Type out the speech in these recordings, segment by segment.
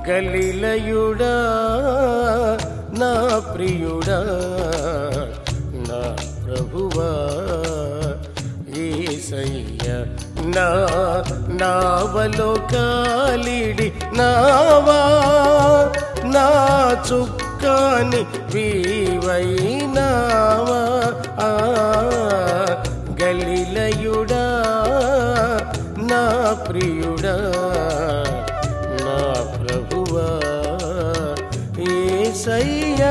గలిలయుడా నా ప్రియుడా నా ప్రభువా యేసయ్యా నా నావలో కాలిడి నావా నా చుక్కాని వీవైనావా గలిలయుడా నా ప్రియుడా నా ప్రభువా యేసయ్యా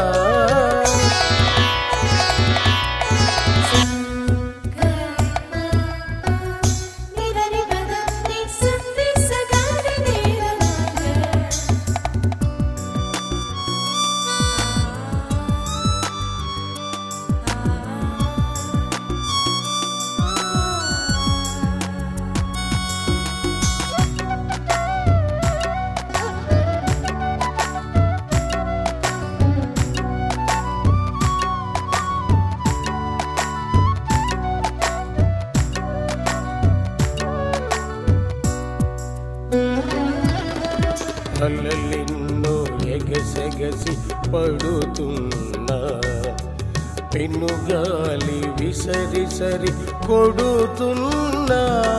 అలలెన్నో ఎగసెగసి పడుతున్నా పెనుగాలి విసరిసరి కొడుతున్నా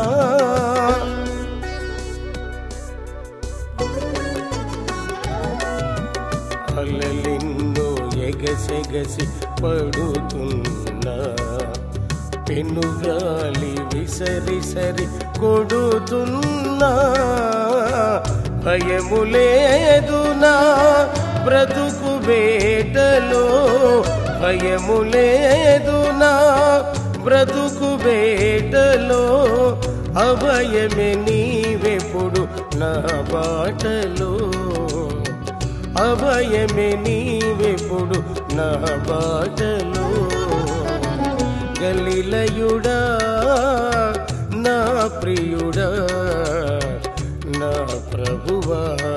అలలెన్నో ఎగసెగసి పడుతున్నా పెనుగాలి విసరిసరి కొడుతున్నా భయము లేదు నా బ్రతుకు బేటలో భయము లేదు నా బ్రతుకు బేటలో అభయమే నీవెప్పుడు నా బాటలో అభయమే నీవెప్పుడు నా బాటలో గలిలయుడా నా ప్రియుడా నా ప్రభువా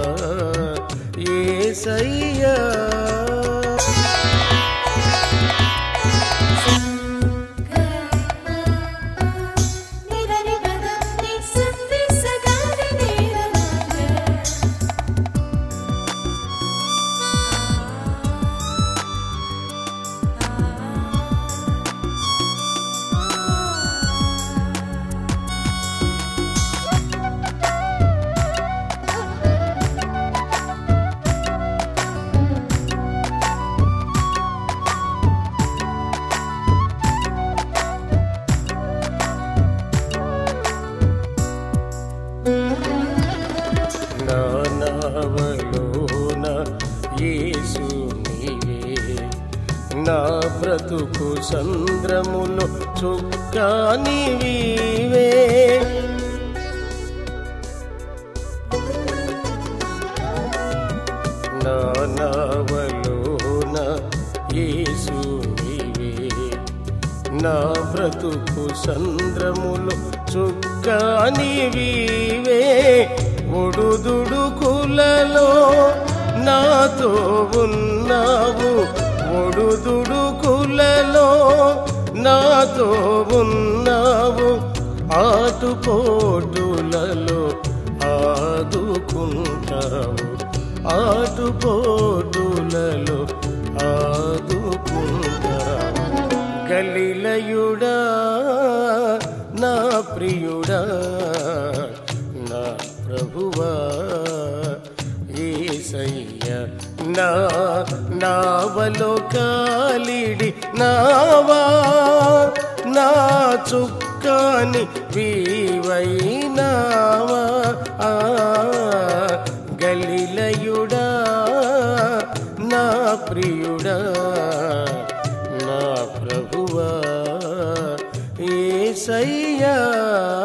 యేసయ్యా నావలోన యేసు నీవే నా బ్రతుకు సంద్రములో చుక్కా నీవే నావలోన యేసు నీవే నా బ్రతుకు సంద్రములో చుక్కా నీవే ఒడుదుడుకులలో నాతో ఉన్నావు ఒడుదుడుకులలో నాతో ఉన్నావు ఆటుపోటులలో ఆదుకుంటావు ఆటుపోటులలో ఆదుకుంటావు గలిలయుడా నా ప్రియుడా నా ప్రభువా యేసయ్యా నా నావలో కాలిడి నావా నా చుక్కాని వీవైనావా గలిలయుడా నా ప్రియుడా నా ప్రభువా యేసయ్యా